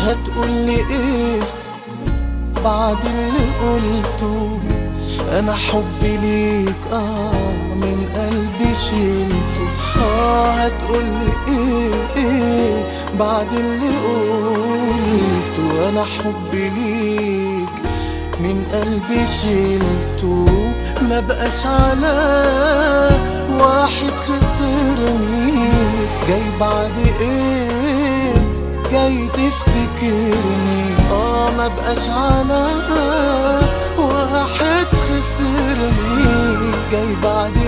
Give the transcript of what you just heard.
هتقولي ايه بعد اللي قلته؟ انا حبي ليك من قلبي شيلته. هتقولي ايه بعد اللي قلته؟ انا حبي ليك من قلبي شيلته. ما بقاش على واحد خسرني، جاي بعد ايه جاي تفتكرني؟ ما بقاش على واحد خسرني، جاي بعد